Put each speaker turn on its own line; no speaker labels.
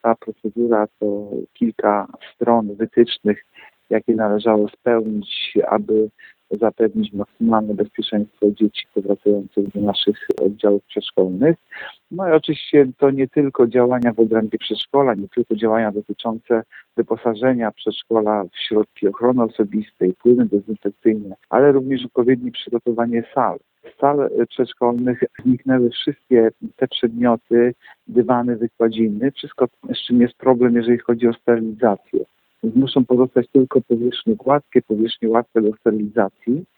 ta procedura to kilka stron wytycznych, jakie należało spełnić, aby zapewnić maksymalne bezpieczeństwo dzieci powracających do naszych oddziałów przedszkolnych. No i oczywiście to nie tylko działania w obrębie przedszkola, nie tylko działania dotyczące wyposażenia przedszkola w środki ochrony osobistej, płyny dezynfekcyjne, ale również odpowiednie przygotowanie sal. Z sal przedszkolnych zniknęły wszystkie te przedmioty, dywany, wykładziny, wszystko, z czym jest problem, jeżeli chodzi o sterylizację. Więc muszą pozostać tylko powierzchnie gładkie, powierzchnie łatwe do sterylizacji.